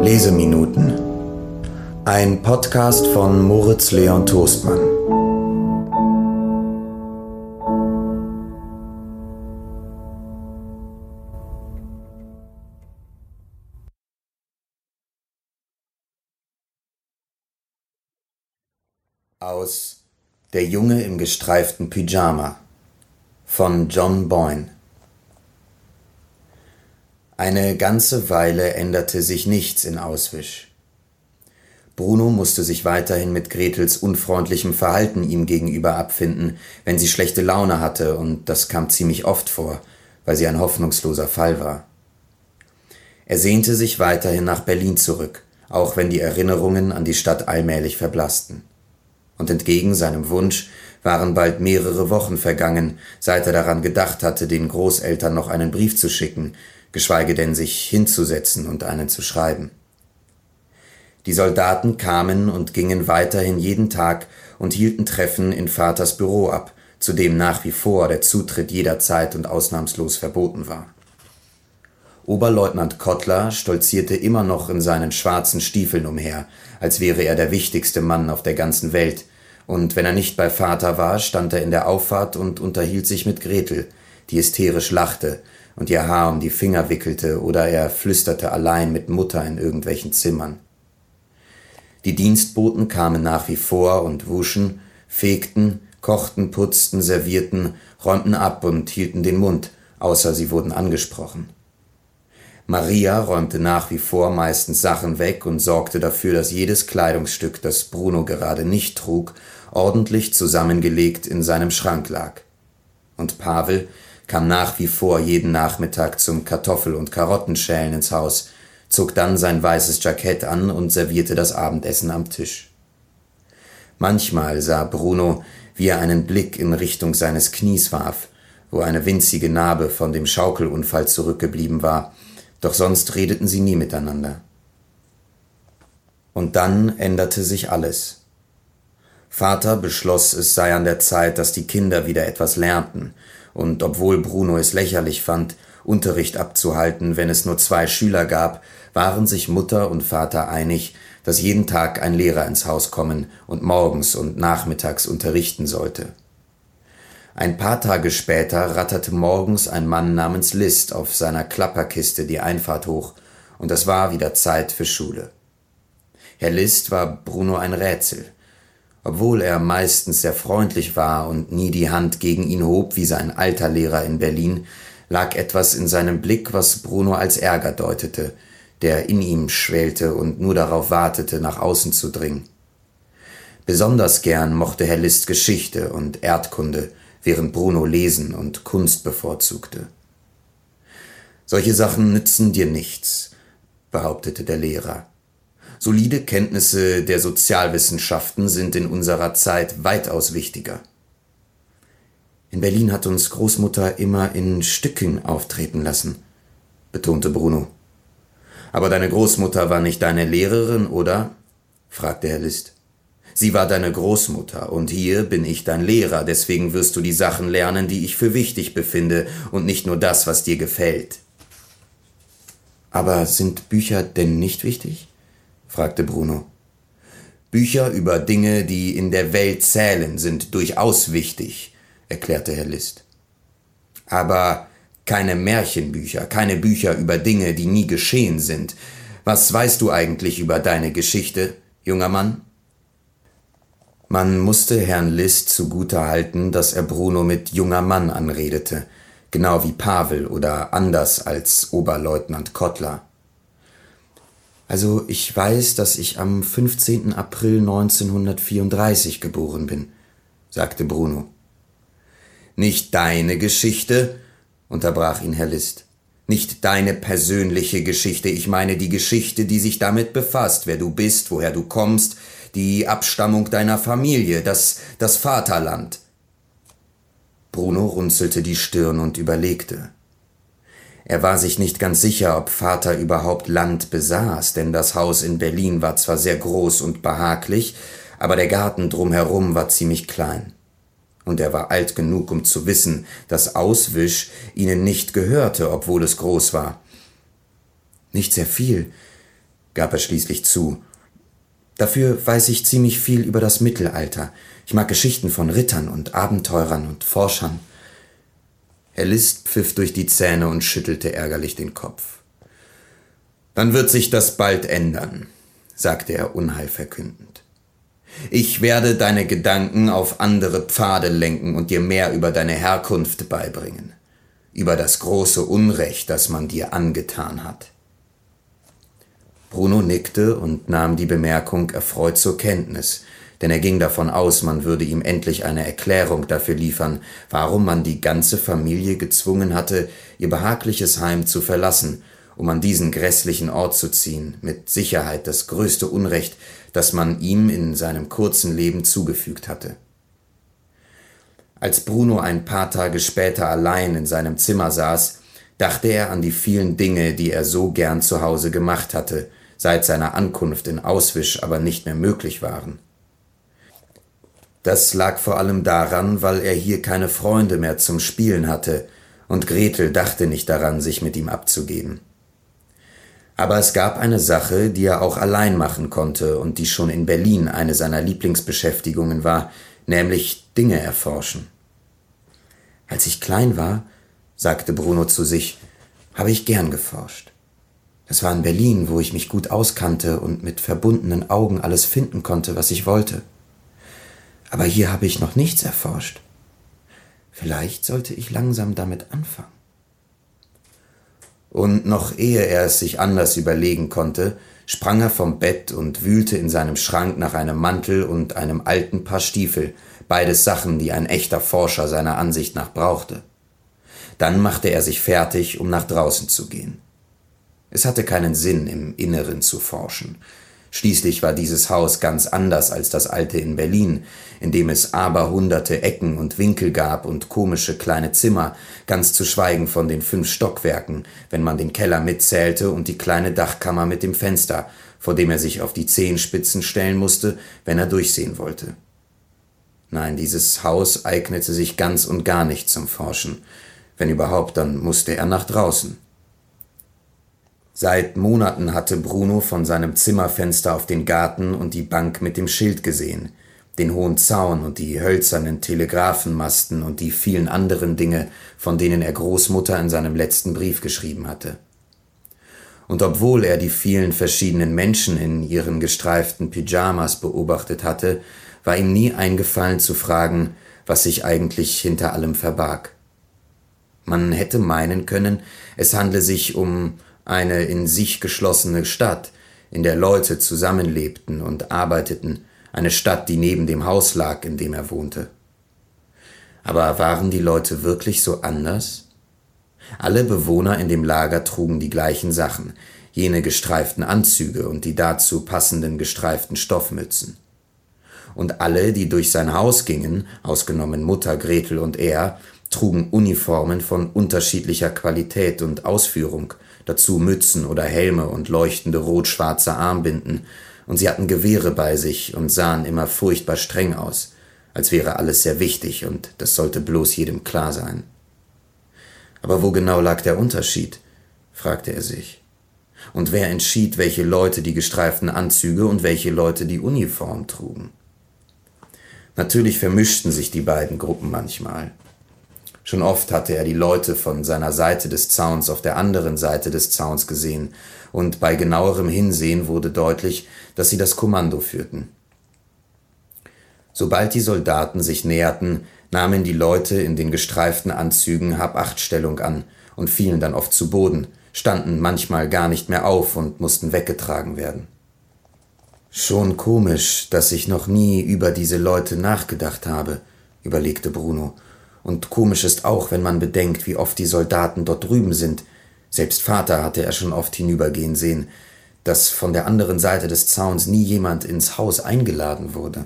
Leseminuten. Ein Podcast von Moritz Leon Toastmann. Aus Der Junge im gestreiften Pyjama von John Boyne. Eine ganze Weile änderte sich nichts in Auswisch. Bruno musste sich weiterhin mit Gretels unfreundlichem Verhalten ihm gegenüber abfinden, wenn sie schlechte Laune hatte, und das kam ziemlich oft vor, weil sie ein hoffnungsloser Fall war. Er sehnte sich weiterhin nach Berlin zurück, auch wenn die Erinnerungen an die Stadt allmählich verblassten. Und entgegen seinem Wunsch waren bald mehrere Wochen vergangen, seit er daran gedacht hatte, den Großeltern noch einen Brief zu schicken, geschweige denn sich hinzusetzen und einen zu schreiben. Die Soldaten kamen und gingen weiterhin jeden Tag und hielten Treffen in Vaters Büro ab, zu dem nach wie vor der Zutritt jederzeit und ausnahmslos verboten war. Oberleutnant Kottler stolzierte immer noch in seinen schwarzen Stiefeln umher, als wäre er der wichtigste Mann auf der ganzen Welt, und wenn er nicht bei Vater war, stand er in der Auffahrt und unterhielt sich mit Gretel, die hysterisch lachte und ihr Haar um die Finger wickelte, oder er flüsterte allein mit Mutter in irgendwelchen Zimmern. Die Dienstboten kamen nach wie vor und wuschen, fegten, kochten, putzten, servierten, räumten ab und hielten den Mund, außer sie wurden angesprochen. Maria räumte nach wie vor meistens Sachen weg und sorgte dafür, dass jedes Kleidungsstück, das Bruno gerade nicht trug, ordentlich zusammengelegt in seinem Schrank lag. Und Pavel kam nach wie vor jeden Nachmittag zum Kartoffel- und Karottenschälen ins Haus, zog dann sein weißes Jackett an und servierte das Abendessen am Tisch. Manchmal sah Bruno, wie er einen Blick in Richtung seines Knies warf, wo eine winzige Narbe von dem Schaukelunfall zurückgeblieben war, doch sonst redeten sie nie miteinander. Und dann änderte sich alles. Vater beschloss, es sei an der Zeit, dass die Kinder wieder etwas lernten, und obwohl Bruno es lächerlich fand, Unterricht abzuhalten, wenn es nur 2 Schüler gab, waren sich Mutter und Vater einig, dass jeden Tag ein Lehrer ins Haus kommen und morgens und nachmittags unterrichten sollte. Ein paar Tage später ratterte morgens ein Mann namens List auf seiner Klapperkiste die Einfahrt hoch, und es war wieder Zeit für Schule. Herr List war Bruno ein Rätsel. Obwohl er meistens sehr freundlich war und nie die Hand gegen ihn hob wie sein alter Lehrer in Berlin, lag etwas in seinem Blick, was Bruno als Ärger deutete, der in ihm schwelte und nur darauf wartete, nach außen zu dringen. Besonders gern mochte Herr List Geschichte und Erdkunde, während Bruno Lesen und Kunst bevorzugte. »Solche Sachen nützen dir nichts«, behauptete der Lehrer. »Solide Kenntnisse der Sozialwissenschaften sind in unserer Zeit weitaus wichtiger.« »In Berlin hat uns Großmutter immer in Stücken auftreten lassen«, betonte Bruno. »Aber deine Großmutter war nicht deine Lehrerin, oder?« fragte Herr List. »Sie war deine Großmutter, und hier bin ich dein Lehrer, deswegen wirst du die Sachen lernen, die ich für wichtig befinde, und nicht nur das, was dir gefällt.« »Aber sind Bücher denn nicht wichtig?« fragte Bruno. »Bücher über Dinge, die in der Welt zählen, sind durchaus wichtig«, erklärte Herr List. »Aber keine Märchenbücher, keine Bücher über Dinge, die nie geschehen sind. Was weißt du eigentlich über deine Geschichte, junger Mann?« Man musste Herrn List zugutehalten, dass er Bruno mit junger Mann anredete, genau wie Pavel oder anders als Oberleutnant Kottler. »Also ich weiß, dass ich am 15. April 1934 geboren bin«, sagte Bruno. »Nicht deine Geschichte«, unterbrach ihn Herr List. »Nicht deine persönliche Geschichte, ich meine die Geschichte, die sich damit befasst, wer du bist, woher du kommst, die Abstammung deiner Familie, das Vaterland.« Bruno runzelte die Stirn und überlegte. Er war sich nicht ganz sicher, ob Vater überhaupt Land besaß, denn das Haus in Berlin war zwar sehr groß und behaglich, aber der Garten drumherum war ziemlich klein. Und er war alt genug, um zu wissen, dass Auswisch ihnen nicht gehörte, obwohl es groß war. »Nicht sehr viel. gab er schließlich zu. »Dafür weiß ich ziemlich viel über das Mittelalter. Ich mag Geschichten von Rittern und Abenteurern und Forschern.« Herr List pfiff durch die Zähne und schüttelte ärgerlich den Kopf. »Dann wird sich das bald ändern«, sagte er unheilverkündend. »Ich werde deine Gedanken auf andere Pfade lenken und dir mehr über deine Herkunft beibringen, über das große Unrecht, das man dir angetan hat.« Bruno nickte und nahm die Bemerkung erfreut zur Kenntnis, denn er ging davon aus, man würde ihm endlich eine Erklärung dafür liefern, warum man die ganze Familie gezwungen hatte, ihr behagliches Heim zu verlassen, um an diesen grässlichen Ort zu ziehen, mit Sicherheit das größte Unrecht, das man ihm in seinem kurzen Leben zugefügt hatte. Als Bruno ein paar Tage später allein in seinem Zimmer saß, dachte er an die vielen Dinge, die er so gern zu Hause gemacht hatte, seit seiner Ankunft in Auschwitz aber nicht mehr möglich waren. Das lag vor allem daran, weil er hier keine Freunde mehr zum Spielen hatte, und Gretel dachte nicht daran, sich mit ihm abzugeben. Aber es gab eine Sache, die er auch allein machen konnte und die schon in Berlin eine seiner Lieblingsbeschäftigungen war, nämlich Dinge erforschen. »Als ich klein war«, sagte Bruno zu sich, »habe ich gern geforscht. Das war in Berlin, wo ich mich gut auskannte und mit verbundenen Augen alles finden konnte, was ich wollte. Aber hier habe ich noch nichts erforscht. Vielleicht sollte ich langsam damit anfangen.« Und noch ehe er es sich anders überlegen konnte, sprang er vom Bett und wühlte in seinem Schrank nach einem Mantel und einem alten Paar Stiefel, beides Sachen, die ein echter Forscher seiner Ansicht nach brauchte. Dann machte er sich fertig, um nach draußen zu gehen. Es hatte keinen Sinn, im Inneren zu forschen. Schließlich war dieses Haus ganz anders als das alte in Berlin, in dem es aberhunderte Ecken und Winkel gab und komische kleine Zimmer, ganz zu schweigen von den 5 Stockwerken, wenn man den Keller mitzählte und die kleine Dachkammer mit dem Fenster, vor dem er sich auf die Zehenspitzen stellen musste, wenn er durchsehen wollte. Nein, dieses Haus eignete sich ganz und gar nicht zum Forschen. Wenn überhaupt, dann musste er nach draußen. Seit Monaten hatte Bruno von seinem Zimmerfenster auf den Garten und die Bank mit dem Schild gesehen, den hohen Zaun und die hölzernen Telegrafenmasten und die vielen anderen Dinge, von denen er Großmutter in seinem letzten Brief geschrieben hatte. Und obwohl er die vielen verschiedenen Menschen in ihren gestreiften Pyjamas beobachtet hatte, war ihm nie eingefallen zu fragen, was sich eigentlich hinter allem verbarg. Man hätte meinen können, es handle sich um eine in sich geschlossene Stadt, in der Leute zusammenlebten und arbeiteten, eine Stadt, die neben dem Haus lag, in dem er wohnte. Aber waren die Leute wirklich so anders? Alle Bewohner in dem Lager trugen die gleichen Sachen, jene gestreiften Anzüge und die dazu passenden gestreiften Stoffmützen. Und alle, die durch sein Haus gingen, ausgenommen Mutter, Gretel und er, trugen Uniformen von unterschiedlicher Qualität und Ausführung, dazu Mützen oder Helme und leuchtende rot-schwarze Armbinden, und sie hatten Gewehre bei sich und sahen immer furchtbar streng aus, als wäre alles sehr wichtig und das sollte bloß jedem klar sein. Aber wo genau lag der Unterschied, fragte er sich. Und wer entschied, welche Leute die gestreiften Anzüge und welche Leute die Uniform trugen? Natürlich vermischten sich die beiden Gruppen manchmal. Schon oft hatte er die Leute von seiner Seite des Zauns auf der anderen Seite des Zauns gesehen, und bei genauerem Hinsehen wurde deutlich, dass sie das Kommando führten. Sobald die Soldaten sich näherten, nahmen die Leute in den gestreiften Anzügen Hab-Acht-Stellung an und fielen dann oft zu Boden, standen manchmal gar nicht mehr auf und mussten weggetragen werden. »Schon komisch, dass ich noch nie über diese Leute nachgedacht habe«, überlegte Bruno. Und komisch ist auch, wenn man bedenkt, wie oft die Soldaten dort drüben sind. Selbst Vater hatte er schon oft hinübergehen sehen, dass von der anderen Seite des Zauns nie jemand ins Haus eingeladen wurde.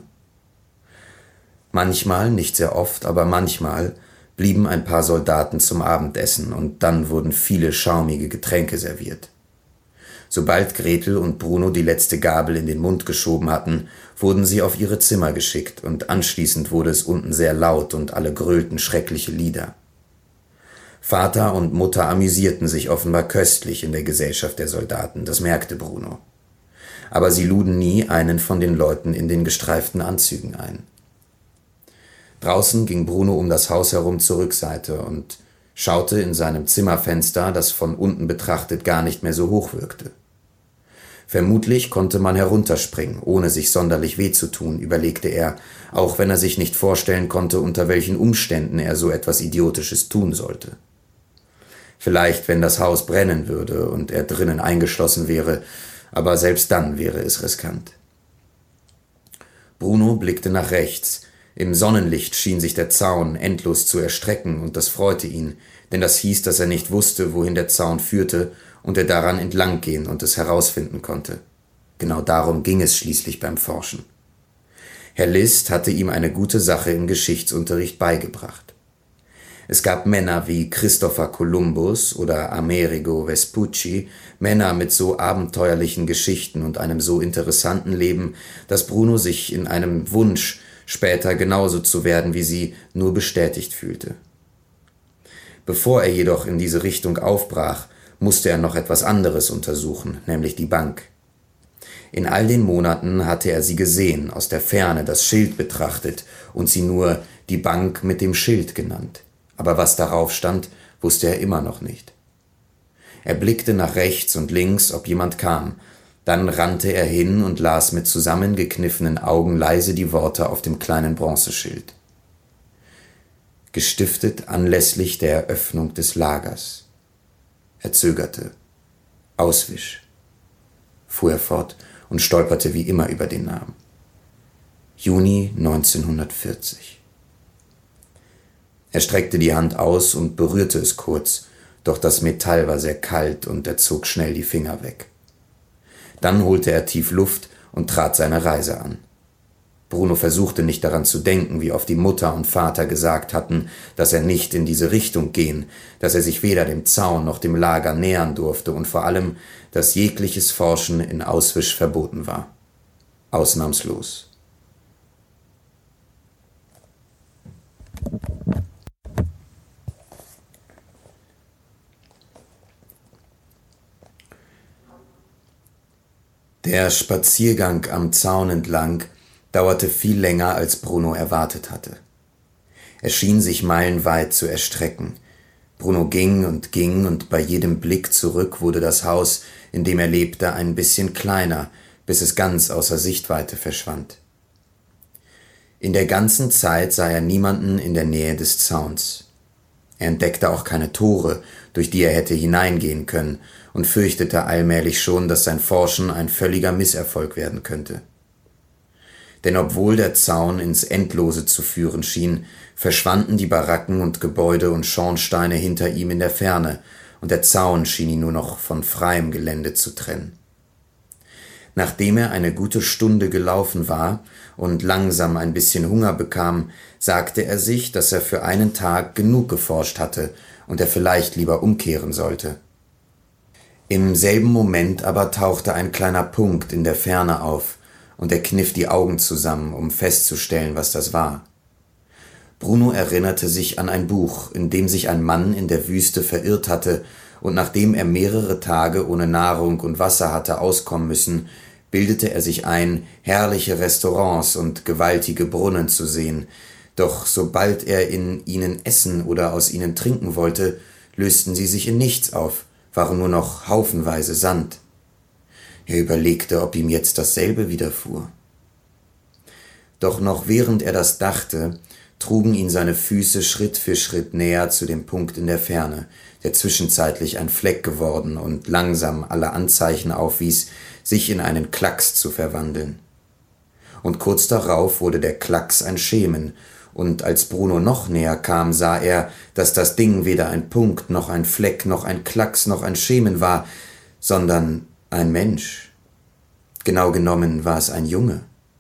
Manchmal, nicht sehr oft, aber manchmal, blieben ein paar Soldaten zum Abendessen und dann wurden viele schaumige Getränke serviert. Sobald Gretel und Bruno die letzte Gabel in den Mund geschoben hatten, wurden sie auf ihre Zimmer geschickt und anschließend wurde es unten sehr laut und alle grölten schreckliche Lieder. Vater und Mutter amüsierten sich offenbar köstlich in der Gesellschaft der Soldaten, das merkte Bruno. aber sie luden nie einen von den Leuten in den gestreiften Anzügen ein. Draußen ging Bruno um das Haus herum zur Rückseite und schaute in seinem Zimmerfenster, das von unten betrachtet gar nicht mehr so hoch wirkte. Vermutlich konnte man herunterspringen, ohne sich sonderlich weh zu tun, überlegte er, auch wenn er sich nicht vorstellen konnte, unter welchen Umständen er so etwas Idiotisches tun sollte. Vielleicht, wenn das Haus brennen würde und er drinnen eingeschlossen wäre, aber selbst dann wäre es riskant. Bruno blickte nach rechts. Im Sonnenlicht schien sich der Zaun endlos zu erstrecken, und das freute ihn, denn das hieß, dass er nicht wusste, wohin der Zaun führte, und er daran entlang gehen und es herausfinden konnte. Genau darum ging es schließlich beim Forschen. Herr List hatte ihm eine gute Sache im Geschichtsunterricht beigebracht. Es gab Männer wie Christopher Columbus oder Amerigo Vespucci, Männer mit so abenteuerlichen Geschichten und einem so interessanten Leben, dass Bruno sich in einem Wunsch, später genauso zu werden wie sie, nur bestätigt fühlte. Bevor er jedoch in diese Richtung aufbrach, musste er noch etwas anderes untersuchen, nämlich die Bank. In all den Monaten hatte er sie gesehen, aus der Ferne das Schild betrachtet und sie nur die Bank mit dem Schild genannt. Aber was darauf stand, wusste er immer noch nicht. Er blickte nach rechts und links, ob jemand kam. Dann rannte er hin und las mit zusammengekniffenen Augen leise die Worte auf dem kleinen Bronzeschild. Gestiftet anlässlich der Eröffnung des Lagers. Er zögerte. Auswisch, fuhr er fort und stolperte wie immer über den Namen. Juni 1940. Er streckte die Hand aus und berührte es kurz, doch das Metall war sehr kalt und er zog schnell die Finger weg. Dann holte er tief Luft und trat seine Reise an. Bruno versuchte nicht daran zu denken, wie oft die Mutter und Vater gesagt hatten, dass er nicht in diese Richtung gehen, dass er sich weder dem Zaun noch dem Lager nähern durfte und vor allem, dass jegliches Forschen in Auschwitz verboten war. Ausnahmslos. Der Spaziergang am Zaun entlang dauerte viel länger, als Bruno erwartet hatte. Er schien sich meilenweit zu erstrecken. Bruno ging und bei jedem Blick zurück wurde das Haus, in dem er lebte, ein bisschen kleiner, bis es ganz außer Sichtweite verschwand. In der ganzen Zeit sah er niemanden in der Nähe des Zauns. Er entdeckte auch keine Tore, durch die er hätte hineingehen können, und fürchtete allmählich schon, dass sein Forschen ein völliger Misserfolg werden könnte. Denn obwohl der Zaun ins Endlose zu führen schien, verschwanden die Baracken und Gebäude und Schornsteine hinter ihm in der Ferne, und der Zaun schien ihn nur noch von freiem Gelände zu trennen. Nachdem er eine gute Stunde gelaufen war und langsam ein bisschen Hunger bekam, sagte er sich, dass er für einen Tag genug geforscht hatte und er vielleicht lieber umkehren sollte. Im selben Moment aber tauchte ein kleiner Punkt in der Ferne auf, und er kniff die Augen zusammen, um festzustellen, was das war. Bruno erinnerte sich an ein Buch, in dem sich ein Mann in der Wüste verirrt hatte, und nachdem er mehrere Tage ohne Nahrung und Wasser hatte auskommen müssen, bildete er sich ein, herrliche Restaurants und gewaltige Brunnen zu sehen, doch sobald er in ihnen essen oder aus ihnen trinken wollte, lösten sie sich in nichts auf, waren nur noch haufenweise Sand. Er überlegte, ob ihm jetzt dasselbe widerfuhr. Doch noch während er das dachte, trugen ihn seine Füße Schritt für Schritt näher zu dem Punkt in der Ferne, der zwischenzeitlich ein Fleck geworden und langsam alle Anzeichen aufwies, sich in einen Klacks zu verwandeln. Und kurz darauf wurde der Klacks ein Schemen, und als Bruno noch näher kam, sah er, dass das Ding weder ein Punkt, noch ein Fleck, noch ein Klacks, noch ein Schemen war, sondern ein Mensch. Genau genommen war es ein Junge.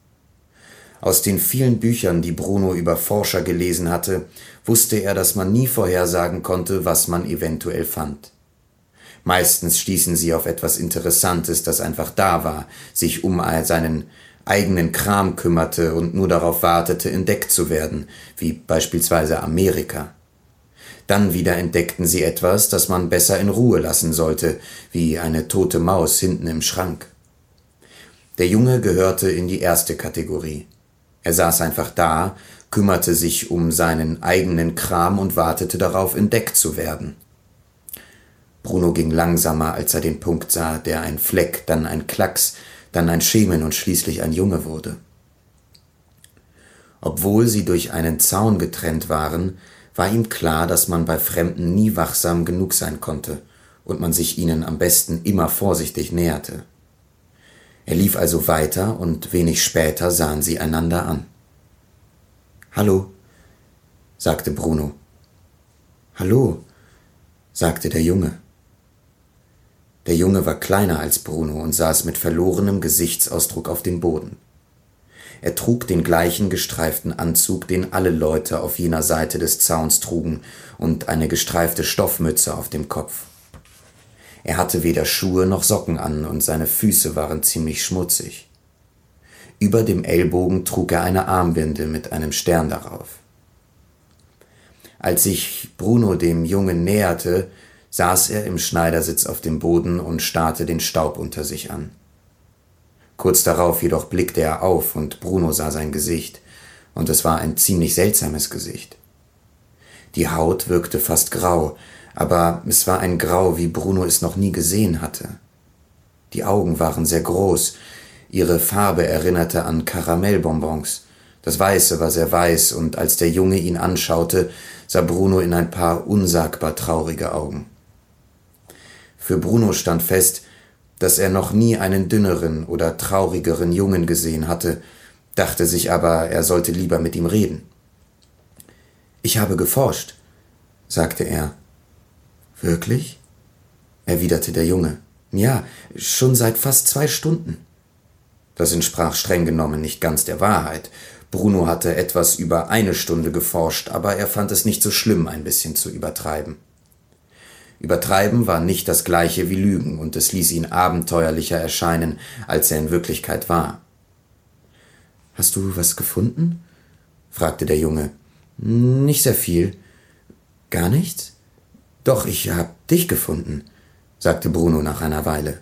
Aus den vielen Büchern, die Bruno über Forscher gelesen hatte, wusste er, dass man nie vorhersagen konnte, was man eventuell fand. Meistens stießen sie auf etwas Interessantes, das einfach da war, sich um seinen eigenen Kram kümmerte und nur darauf wartete, entdeckt zu werden, wie beispielsweise Amerika. Dann wieder entdeckten sie etwas, das man besser in Ruhe lassen sollte, wie eine tote Maus hinten im Schrank. Der Junge gehörte in die erste Kategorie. Er saß einfach da, kümmerte sich um seinen eigenen Kram und wartete darauf, entdeckt zu werden. Bruno ging langsamer, als er den Punkt sah, der ein Fleck, dann ein Klacks, dann ein Schemen und schließlich ein Junge wurde. Obwohl sie durch einen Zaun getrennt waren, war ihm klar, dass man bei Fremden nie wachsam genug sein konnte und man sich ihnen am besten immer vorsichtig näherte. Er lief also weiter und wenig später sahen sie einander an. »Hallo«, sagte Bruno. »Hallo«, sagte der Junge. Der Junge war kleiner als Bruno und saß mit verlorenem Gesichtsausdruck auf dem Boden. Er trug den gleichen gestreiften Anzug, den alle Leute auf jener Seite des Zauns trugen, und eine gestreifte Stoffmütze auf dem Kopf. Er hatte weder Schuhe noch Socken an und seine Füße waren ziemlich schmutzig. Über dem Ellbogen trug er eine Armbinde mit einem Stern darauf. Als sich Bruno dem Jungen näherte, saß er im Schneidersitz auf dem Boden und starrte den Staub unter sich an. Kurz darauf jedoch blickte er auf und Bruno sah sein Gesicht, und es war ein ziemlich seltsames Gesicht. Die Haut wirkte fast grau, aber es war ein Grau, wie Bruno es noch nie gesehen hatte. Die Augen waren sehr groß, ihre Farbe erinnerte an Karamellbonbons. Das Weiße war sehr weiß, und als der Junge ihn anschaute, sah Bruno in ein paar unsagbar traurige Augen. Für Bruno stand fest, dass er noch nie einen dünneren oder traurigeren Jungen gesehen hatte, dachte sich aber, er sollte lieber mit ihm reden. »Ich habe geforscht«, sagte er. »Wirklich?«, erwiderte der Junge. »Ja, schon seit fast 2 Stunden.« Das entsprach streng genommen nicht ganz der Wahrheit. Bruno hatte etwas über 1 Stunde geforscht, aber er fand es nicht so schlimm, ein bisschen zu übertreiben. Übertreiben war nicht das gleiche wie Lügen, und es ließ ihn abenteuerlicher erscheinen, als er in Wirklichkeit war. »Hast du was gefunden?«, fragte der Junge. »Nicht sehr viel.« »Gar nichts?« »Doch, ich hab dich gefunden«, sagte Bruno nach einer Weile.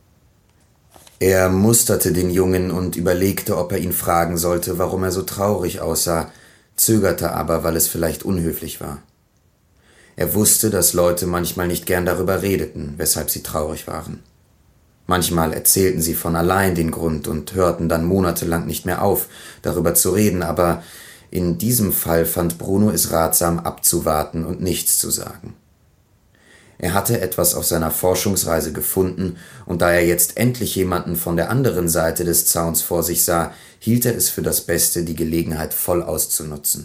Er musterte den Jungen und überlegte, ob er ihn fragen sollte, warum er so traurig aussah, zögerte aber, weil es vielleicht unhöflich war. Er wusste, dass Leute manchmal nicht gern darüber redeten, weshalb sie traurig waren. Manchmal erzählten sie von allein den Grund und hörten dann monatelang nicht mehr auf, darüber zu reden, aber in diesem Fall fand Bruno es ratsam, abzuwarten und nichts zu sagen. Er hatte etwas auf seiner Forschungsreise gefunden, und da er jetzt endlich jemanden von der anderen Seite des Zauns vor sich sah, hielt er es für das Beste, die Gelegenheit voll auszunutzen.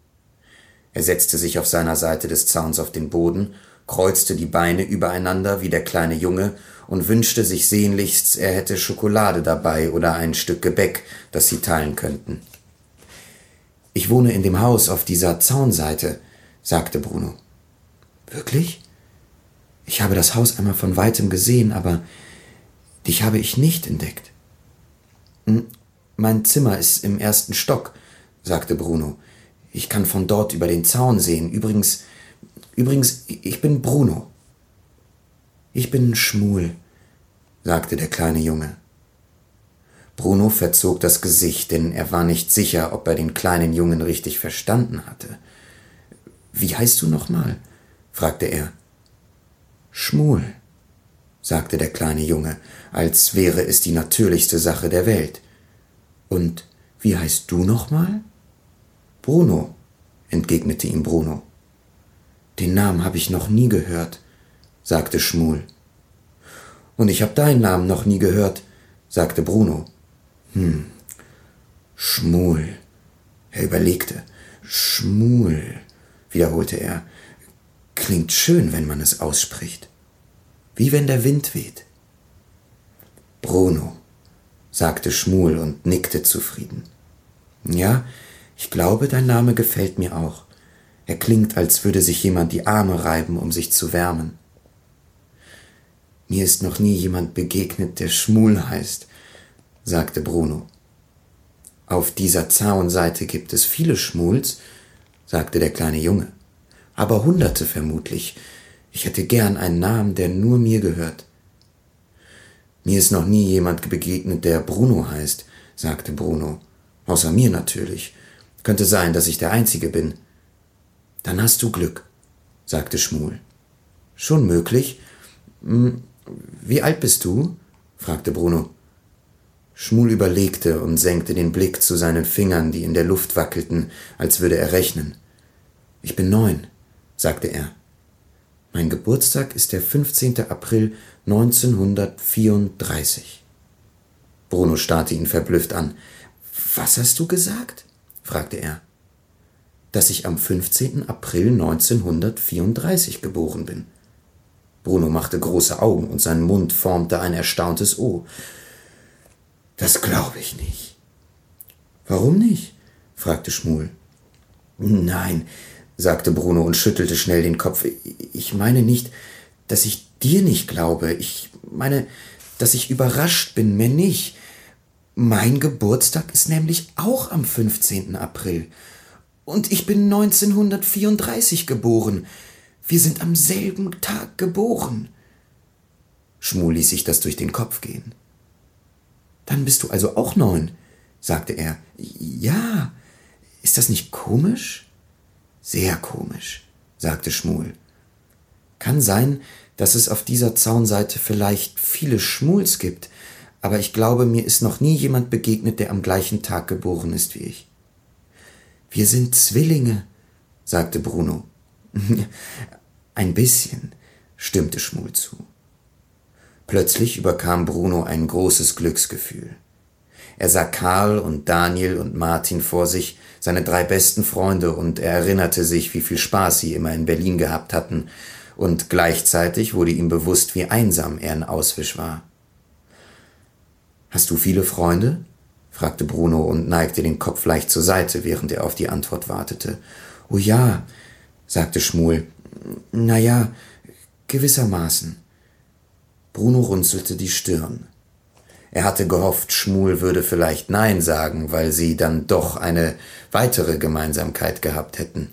Er setzte sich auf seiner Seite des Zauns auf den Boden, kreuzte die Beine übereinander wie der kleine Junge und wünschte sich sehnlichst, er hätte Schokolade dabei oder ein Stück Gebäck, das sie teilen könnten. »Ich wohne in dem Haus auf dieser Zaunseite«, sagte Bruno. »Wirklich? Ich habe das Haus einmal von weitem gesehen, aber dich habe ich nicht entdeckt.« »Mein Zimmer ist im 1. Stock«, sagte Bruno. »Ich kann von dort über den Zaun sehen. Übrigens, ich bin Bruno.« »Ich bin Schmuel«, sagte der kleine Junge. Bruno verzog das Gesicht, denn er war nicht sicher, ob er den kleinen Jungen richtig verstanden hatte. »Wie heißt du nochmal?«, fragte er. »Schmuel«, sagte der kleine Junge, als wäre es die natürlichste Sache der Welt. »Und wie heißt du nochmal?« »Bruno«, entgegnete ihm Bruno. »Den Namen habe ich noch nie gehört«, sagte Schmuel. »Und ich habe deinen Namen noch nie gehört«, sagte Bruno. »Schmuel«, er überlegte. »Schmuel«, wiederholte er. »Klingt schön, wenn man es ausspricht. Wie wenn der Wind weht.« »Bruno«, sagte Schmuel und nickte zufrieden. »Ja, ich glaube, dein Name gefällt mir auch. Er klingt, als würde sich jemand die Arme reiben, um sich zu wärmen.« »Mir ist noch nie jemand begegnet, der Schmuel heißt«, sagte Bruno. »Auf dieser Zaunseite gibt es viele Schmuels«, sagte der kleine Junge. »Aber Hunderte vermutlich. Ich hätte gern einen Namen, der nur mir gehört.« Mir ist noch nie jemand begegnet, der Bruno heißt, sagte Bruno. Außer mir natürlich. Könnte sein, dass ich der Einzige bin. Dann hast du Glück, sagte Schmuel. Schon möglich. Wie alt bist du? Fragte Bruno. Schmuel überlegte und senkte den Blick zu seinen Fingern, die in der Luft wackelten, als würde er rechnen. Ich bin 9, sagte er. Mein Geburtstag ist der 15. April 1934. Bruno starrte ihn verblüfft an. Was hast du gesagt? Fragte er. Dass ich am 15. April 1934 geboren bin. Bruno machte große Augen und sein Mund formte ein erstauntes O. Das glaube ich nicht. Warum nicht? Fragte Schmuel. Nein, sagte Bruno und schüttelte schnell den Kopf. Ich meine nicht, dass ich dir nicht glaube. Ich meine, dass ich überrascht bin, mehr nicht. Mein Geburtstag ist nämlich auch am 15. April. Und ich bin 1934 geboren. Wir sind am selben Tag geboren. Schmuel ließ sich das durch den Kopf gehen. Dann bist du also auch 9, sagte er. Ja, ist das nicht komisch? Sehr komisch, sagte Schmuel. Kann sein, dass es auf dieser Zaunseite vielleicht viele Schmuels gibt, aber ich glaube, mir ist noch nie jemand begegnet, der am gleichen Tag geboren ist wie ich. Wir sind Zwillinge, sagte Bruno. Ein bisschen, stimmte Schmuel zu. Plötzlich überkam Bruno ein großes Glücksgefühl. Er sah Karl und Daniel und Martin vor sich, seine 3 besten Freunde, und er erinnerte sich, wie viel Spaß sie immer in Berlin gehabt hatten, und gleichzeitig wurde ihm bewusst, wie einsam er in Auschwitz war. »Hast du viele Freunde?« fragte Bruno und neigte den Kopf leicht zur Seite, während er auf die Antwort wartete. »Oh ja«, sagte Schmuel. »Na ja, gewissermaßen.« Bruno runzelte die Stirn. Er hatte gehofft, Schmuel würde vielleicht Nein sagen, weil sie dann doch eine weitere Gemeinsamkeit gehabt hätten.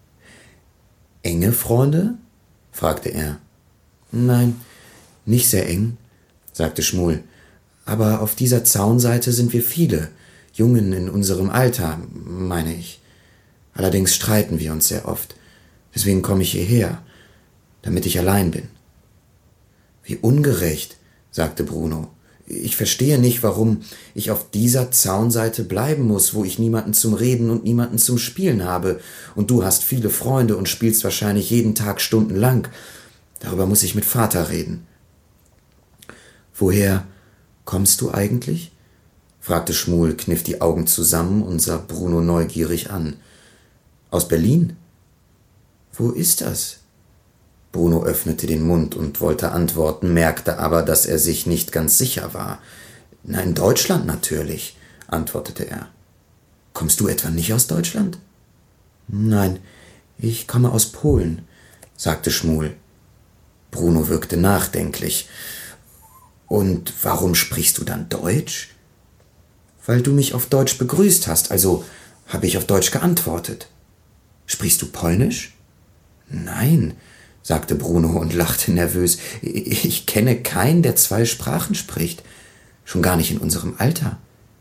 »Enge Freunde?« fragte er. »Nein, nicht sehr eng«, sagte Schmuel. »Aber auf dieser Zaunseite sind wir viele, Jungen in unserem Alter, meine ich. Allerdings streiten wir uns sehr oft. Deswegen komme ich hierher, damit ich allein bin.« »Wie ungerecht«, sagte Bruno. »Ich verstehe nicht, warum ich auf dieser Zaunseite bleiben muss, wo ich niemanden zum Reden und niemanden zum Spielen habe. Und du hast viele Freunde und spielst wahrscheinlich jeden Tag stundenlang. Darüber muss ich mit Vater reden.« »Woher kommst du eigentlich?« fragte Schmuel, kniff die Augen zusammen und sah Bruno neugierig an. »Aus Berlin?« »Wo ist das?« Bruno öffnete den Mund und wollte antworten, merkte aber, dass er sich nicht ganz sicher war. »Na, in Deutschland natürlich«, antwortete er. »Kommst du etwa nicht aus Deutschland?« »Nein, ich komme aus Polen«, sagte Schmuel. Bruno wirkte nachdenklich. »Und warum sprichst du dann Deutsch?« »Weil du mich auf Deutsch begrüßt hast, also habe ich auf Deutsch geantwortet.« »Sprichst du Polnisch?« »Nein«, sagte Bruno und lachte nervös. »Ich kenne keinen, der 2 Sprachen spricht. Schon gar nicht in unserem Alter.«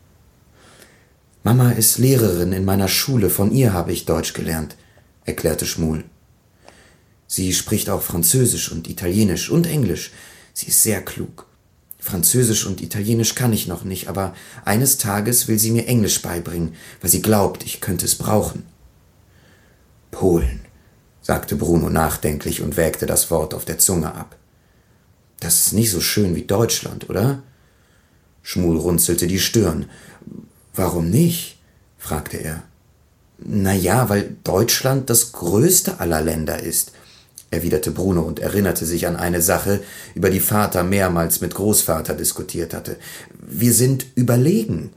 »Mama ist Lehrerin in meiner Schule, von ihr habe ich Deutsch gelernt«, erklärte Schmuel. »Sie spricht auch Französisch und Italienisch und Englisch. Sie ist sehr klug. Französisch und Italienisch kann ich noch nicht, aber eines Tages will sie mir Englisch beibringen, weil sie glaubt, ich könnte es brauchen.« »Polen«, sagte Bruno nachdenklich und wägte das Wort auf der Zunge ab. »Das ist nicht so schön wie Deutschland, oder?« Schmuel runzelte die Stirn. »Warum nicht?« fragte er. »Na ja, weil Deutschland das größte aller Länder ist«, erwiderte Bruno und erinnerte sich an eine Sache, über die Vater mehrmals mit Großvater diskutiert hatte. »Wir sind überlegen.«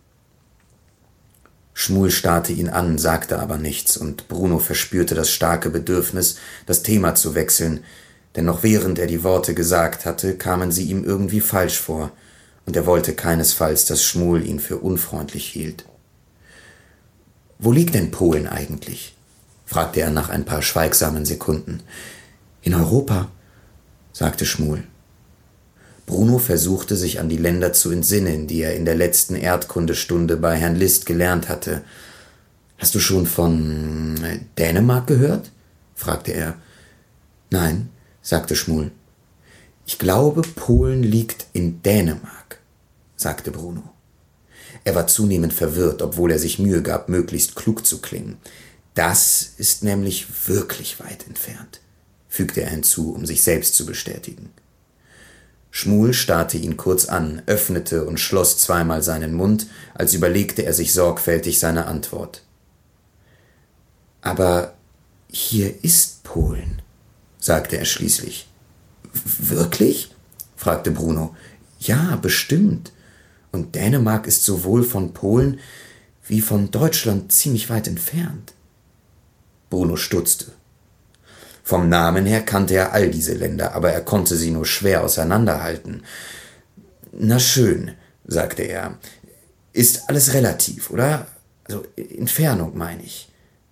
Schmuel starrte ihn an, sagte aber nichts, und Bruno verspürte das starke Bedürfnis, das Thema zu wechseln, denn noch während er die Worte gesagt hatte, kamen sie ihm irgendwie falsch vor, und er wollte keinesfalls, dass Schmuel ihn für unfreundlich hielt. »Wo liegt denn Polen eigentlich?« fragte er nach ein paar schweigsamen Sekunden. »In Europa«, sagte Schmuel. Bruno versuchte, sich an die Länder zu entsinnen, die er in der letzten Erdkundestunde bei Herrn List gelernt hatte. »Hast du schon von Dänemark gehört?« fragte er. »Nein«, sagte Schmuel. »Ich glaube, Polen liegt in Dänemark«, sagte Bruno. Er war zunehmend verwirrt, obwohl er sich Mühe gab, möglichst klug zu klingen. »Das ist nämlich wirklich weit entfernt«, fügte er hinzu, um sich selbst zu bestätigen. Schmuel starrte ihn kurz an, öffnete und schloss zweimal seinen Mund, als überlegte er sich sorgfältig seine Antwort. »Aber hier ist Polen«, sagte er schließlich. »Wirklich?« fragte Bruno. »Ja, bestimmt. Und Dänemark ist sowohl von Polen wie von Deutschland ziemlich weit entfernt.« Bruno stutzte. Vom Namen her kannte er all diese Länder, aber er konnte sie nur schwer auseinanderhalten. »Na schön«, sagte er. »Ist alles relativ, oder? Also Entfernung, meine ich.«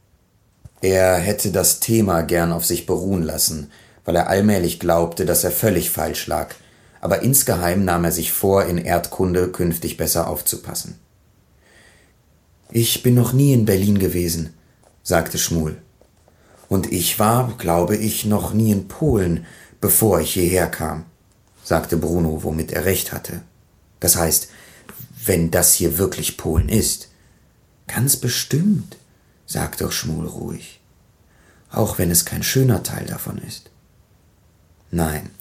Er hätte das Thema gern auf sich beruhen lassen, weil er allmählich glaubte, dass er völlig falsch lag, aber insgeheim nahm er sich vor, in Erdkunde künftig besser aufzupassen. »Ich bin noch nie in Berlin gewesen«, sagte Schmuel. »Und ich war, glaube ich, noch nie in Polen, bevor ich hierher kam«, sagte Bruno, womit er recht hatte. »Das heißt, wenn das hier wirklich Polen ist.« »Ganz bestimmt«, sagte Schmuel ruhig, »auch wenn es kein schöner Teil davon ist.« »Nein,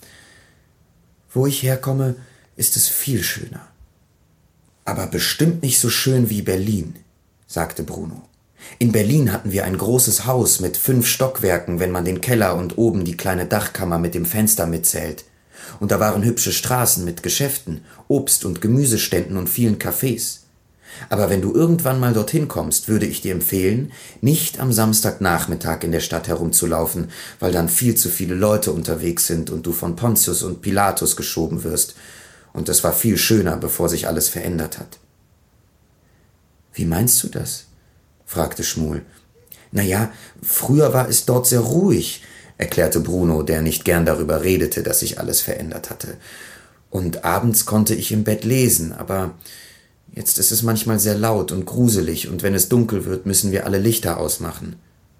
wo ich herkomme, ist es viel schöner.« »Aber bestimmt nicht so schön wie Berlin«, sagte Bruno. »In Berlin hatten wir ein großes Haus mit 5 Stockwerken, wenn man den Keller und oben die kleine Dachkammer mit dem Fenster mitzählt. Und da waren hübsche Straßen mit Geschäften, Obst- und Gemüseständen und vielen Cafés. Aber wenn du irgendwann mal dorthin kommst, würde ich dir empfehlen, nicht am Samstagnachmittag in der Stadt herumzulaufen, weil dann viel zu viele Leute unterwegs sind und du von Pontius und Pilatus geschoben wirst. Und es war viel schöner, bevor sich alles verändert hat.« »Wie meinst du das?« fragte Schmuel. »Na ja, früher war es dort sehr ruhig«, erklärte Bruno, der nicht gern darüber redete, dass sich alles verändert hatte. »Und abends konnte ich im Bett lesen, aber jetzt ist es manchmal sehr laut und gruselig, und wenn es dunkel wird, müssen wir alle Lichter ausmachen.«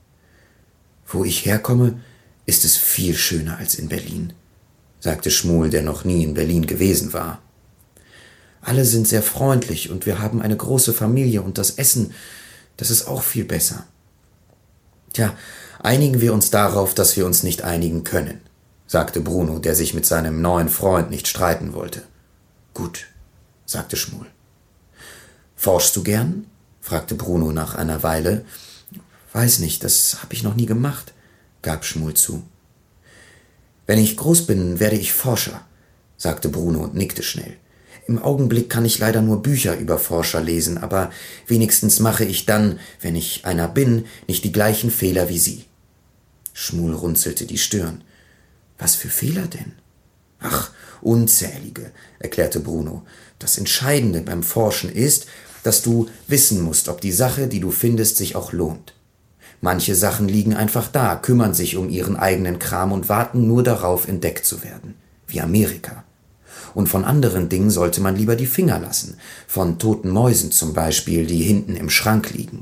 »Wo ich herkomme, ist es viel schöner als in Berlin«, sagte Schmuel, der noch nie in Berlin gewesen war. »Alle sind sehr freundlich und wir haben eine große Familie und das Essen, das ist auch viel besser.« »Tja, einigen wir uns darauf, dass wir uns nicht einigen können«, sagte Bruno, der sich mit seinem neuen Freund nicht streiten wollte. »Gut«, sagte Schmuel. »Forschst du gern?« fragte Bruno nach einer Weile. »Weiß nicht, das habe ich noch nie gemacht«, gab Schmuel zu. »Wenn ich groß bin, werde ich Forscher«, sagte Bruno und nickte schnell. »Im Augenblick kann ich leider nur Bücher über Forscher lesen, aber wenigstens mache ich dann, wenn ich einer bin, nicht die gleichen Fehler wie Sie.« Schmuel runzelte die Stirn. »Was für Fehler denn?« »Ach, unzählige«, erklärte Bruno. »Das Entscheidende beim Forschen ist, dass du wissen musst, ob die Sache, die du findest, sich auch lohnt. Manche Sachen liegen einfach da, kümmern sich um ihren eigenen Kram und warten nur darauf, entdeckt zu werden, wie Amerika. Und von anderen Dingen sollte man lieber die Finger lassen, von toten Mäusen zum Beispiel, die hinten im Schrank liegen.«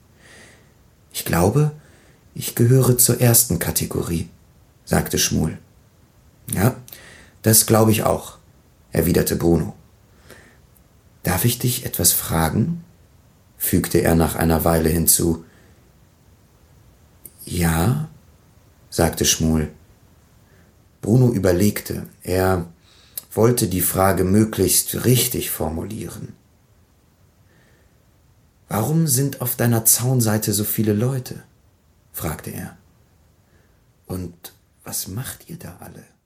»Ich glaube, ich gehöre zur ersten Kategorie«, sagte Schmuel. »Ja, das glaube ich auch«, erwiderte Bruno. »Darf ich dich etwas fragen?«, fügte er nach einer Weile hinzu. »Ja«, sagte Schmuel. Bruno überlegte. Er wollte die Frage möglichst richtig formulieren. »Warum sind auf deiner Zaunseite so viele Leute?«, fragte er. »Und was macht ihr da alle?«